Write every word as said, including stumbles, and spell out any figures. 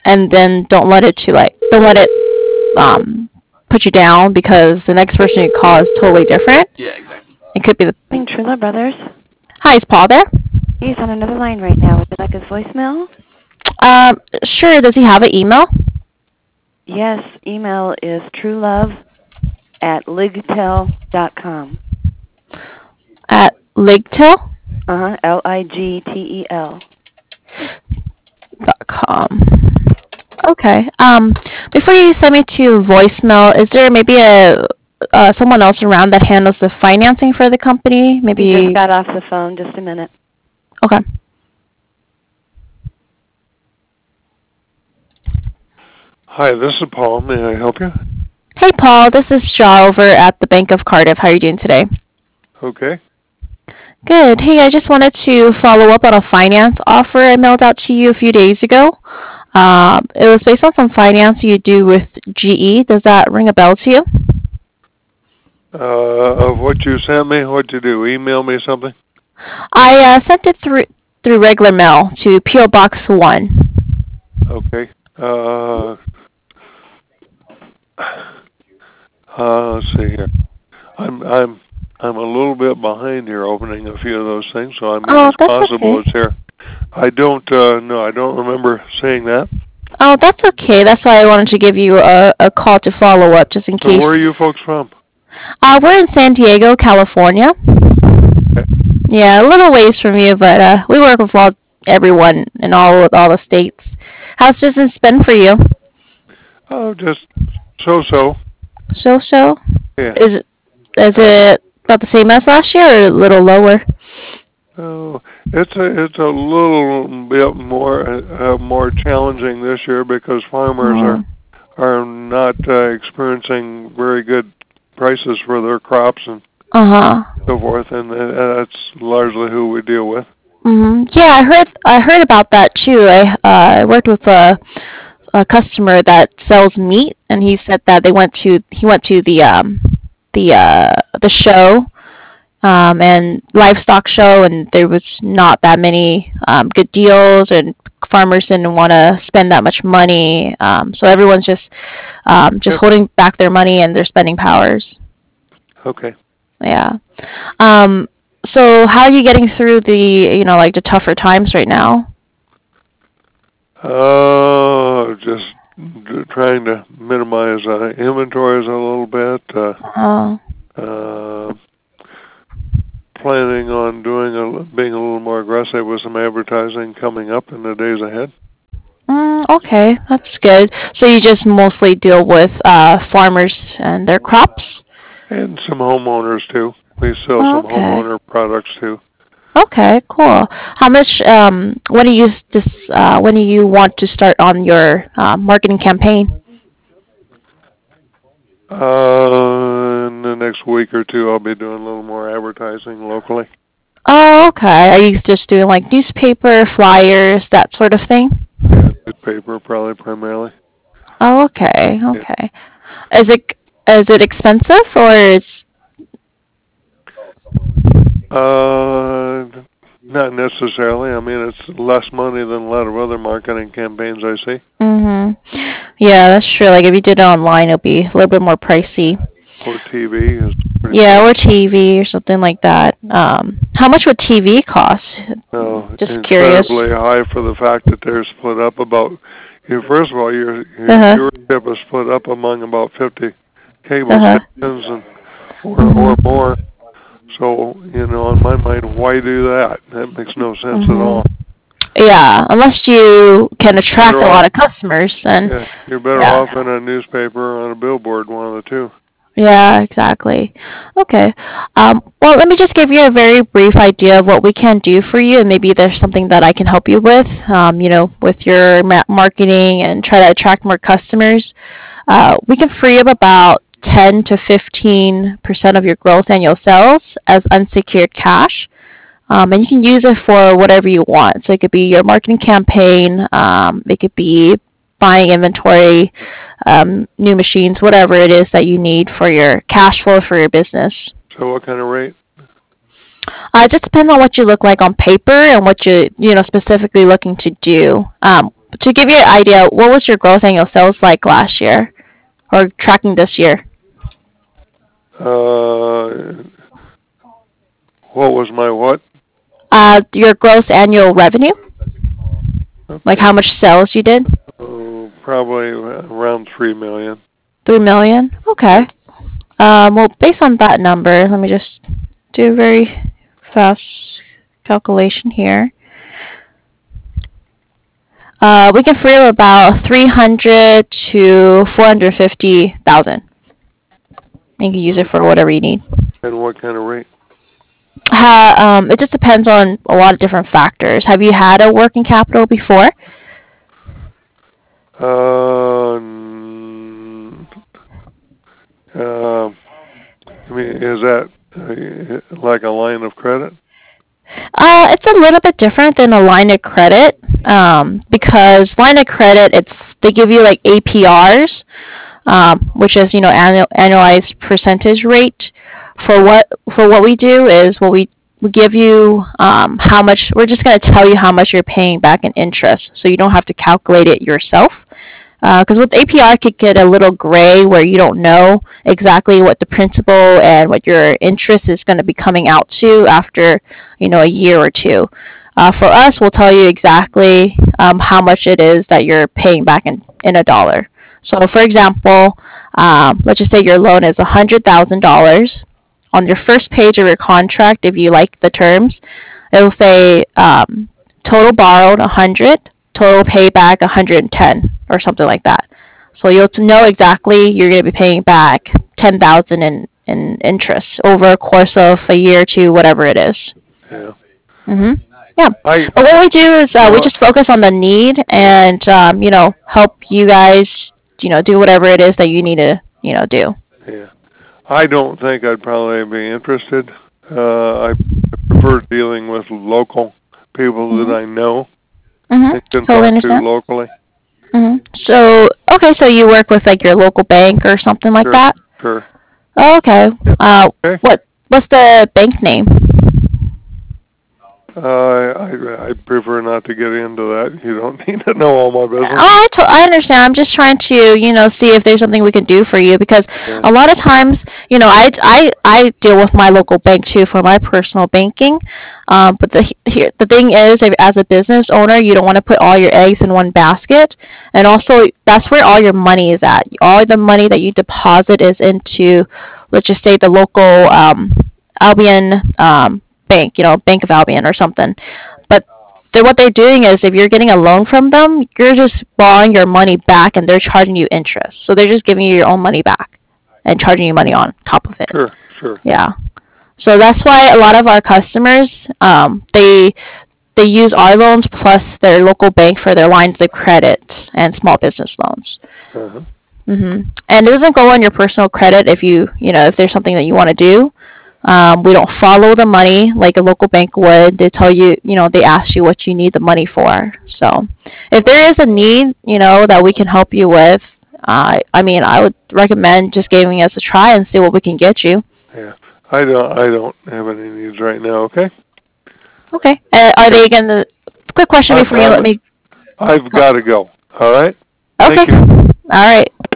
and then don't let it to like don't let it um put you down because the next person you call is totally different. Yeah, exactly. It could be the. True Love Brothers. Hi, is Paul there? He's on another line right now. Would you like his voicemail? Um, sure. Does he have an email? Yes, email is truelove at ligtel dot com. At Ligtel Uh-huh, L I G T E L. dot com. Okay. Um, before you send me to voicemail, is there maybe a uh, someone else around that handles the financing for the company? Maybe. He just got off the phone. Just a minute. Okay. Hi, this is Paul. May I help you? Hey, Paul. This is Shaw over at the Bank of Cardiff. How are you doing today? Okay. Good. Hey, I just wanted to follow up on a finance offer I mailed out to you a few days ago. Um, it was based on some finance you do with G E. Does that ring a bell to you? Uh, of what you sent me, what you do? Email me something? I uh, sent it through through regular mail to P O Box one. Okay. Uh, uh, let's see here. I'm I'm I'm a little bit behind here opening a few of those things, so I mean Oh, it's that's possible okay. it's here. I don't uh, no, I don't remember seeing that. Oh, that's okay. That's why I wanted to give you a, a call to follow up, just in So case. where are you folks from? Uh, we're in San Diego, California. Okay. Yeah, a little ways from you, but uh, we work with all everyone in all all the states. How's business been for you? Oh, just so-so. So so. Yeah. Is it is it about the same as last year, or a little lower? Oh, it's a it's a little bit more uh, more challenging this year because farmers Oh. are are not uh, experiencing very good prices for their crops and Uh huh. so forth, and uh, that's largely who we deal with. Mhm. Yeah, I heard I heard about that too. I uh, I worked with a a customer that sells meat, and he said that they went to he went to the um the uh the show um and livestock show, and there was not that many um good deals, and farmers didn't want to spend that much money. Um, so everyone's just um just Yep. holding back their money and their spending powers. Okay. Yeah. Um. So how are you getting through the you know like the tougher times right now? Uh, just d- trying to minimize uh, inventories a little bit. Uh, Oh. uh, planning on doing a being a little more aggressive with some advertising coming up in the days ahead. Mm, okay, that's good. So you just mostly deal with uh, farmers and their crops? And some homeowners too. We sell some Okay. homeowner products too. Okay, cool. How much? Um, when do you s- this? Uh, when do you want to start on your uh, marketing campaign? Uh, in the next week or two, I'll be doing a little more advertising locally. Oh, okay. Are you just doing like newspaper, flyers, that sort of thing? Yeah, newspaper probably primarily. Oh, okay, Yeah. okay. Is it is it expensive or it's? Uh, not necessarily. I mean, it's less money than a lot of other marketing campaigns I see. Mm-hmm. Yeah, that's true. Like if you did it online, it'll be a little bit more pricey. Or T V is pretty Yeah, or pricey. T V or something like that. Um, how much would T V cost? No, Just curious. incredibly high for the fact that they're split up about. You first of all, your your Uh huh. viewership is split up among about fifty Uh cable huh. stations and or or Mhm. more. So you know, in my mind, why do that? That makes no sense at Mhm. all. Yeah, unless you can attract Better a off, lot of customers, then yeah, you're better yeah. off in a newspaper or on a billboard, one of the two. Yeah, exactly. Okay. Um, well, let me just give you a very brief idea of what we can do for you, and maybe there's something that I can help you with, um, you know, with your ma- marketing and try to attract more customers. Uh, we can free up about ten to fifteen percent of your gross annual sales as unsecured cash. Um, and you can use it for whatever you want. So it could be your marketing campaign, um, it could be buying inventory, um, new machines, whatever it is that you need for your cash flow for your business. So what kind of rate? Uh, it just depends on what you look like on paper and what you you know specifically looking to do. Um, to give you an idea, what was your gross annual sales like last year, or tracking this year? Uh, what was my what? Uh, your gross annual revenue, like Okay. how much sales you did? Oh, probably around three million. Three million. Okay. Um, well, based on that number, let me just do a very fast calculation here. Uh, we can free up about three hundred to four hundred fifty thousand. You can use it for whatever you need. And what kind of rate? Ha, um, it just depends on a lot of different factors. Have you had a working capital before? Uh, n- uh, I mean, is that uh, like a line of credit? Uh, it's a little bit different than a line of credit, um, because line of credit, it's they give you like A P Rs, um, which is you know annual, annualized percentage rate. For what for what we do is what we we give you um, how much. We're just going to tell you how much you're paying back in interest, so you don't have to calculate it yourself. Because uh, with A P R, it could get a little gray where you don't know exactly what the principal and what your interest is going to be coming out to after, you know, a year or two. Uh, for us, we'll tell you exactly um, how much it is that you're paying back in, in a dollar. So, for example, um, let's just say your loan is one hundred thousand dollars. On your first page of your contract, if you like the terms, it will say um, total borrowed one hundred, total payback one hundred ten, or something like that. So you'll know exactly you're going to be paying back ten thousand in in interest over a course of a year or two, whatever it is. Yeah. Mhm. Yeah. I, But what we do is uh, we well, just focus on the need and um, you know help you guys you know do whatever it is that you need to you know do. yeah. I don't think I'd probably be interested. Uh, I prefer dealing with local people that Mhm. I know Mhm. and can Totally talk to understand. locally. Mhm. So okay, so you work with like your local bank or something like Sure, that. sure. Oh, okay. Yeah. Uh, Okay. what what's the bank name? Uh, I I prefer not to get into that. You don't need to know all my Oh, business. I, to- I understand. I'm just trying to, you know, see if there's something we can do for you because Yeah. a lot of times, you know, I, I, I deal with my local bank too for my personal banking. Um, but the here the thing is, if, as a business owner, you don't want to put all your eggs in one basket, and also that's where all your money is at. All the money that you deposit is into, let's just say, the local um, Albion um, bank, you know, Bank of Albion or something. But they what they're doing is if you're getting a loan from them, you're just borrowing your money back and they're charging you interest. So they're just giving you your own money back and charging you money on top of it. Sure, sure. Yeah. So that's why a lot of our customers, um, they they use our loans plus their local bank for their lines of credit and small business loans. Uh-huh. hmm And it doesn't go on your personal credit if you you know if there's something that you want to do. Um, we don't follow the money like a local bank would. They tell you, you know, they ask you what you need the money for. So, if there is a need, you know, that we can help you with, uh, I mean, I would recommend just giving us a try and see what we can get you. Yeah. I don't I don't have any needs right now. Okay. Okay. Uh, are Okay. they gonna? Quick question I'm before you let I'm me. I've got to go. All right. Thank Okay. you. All right.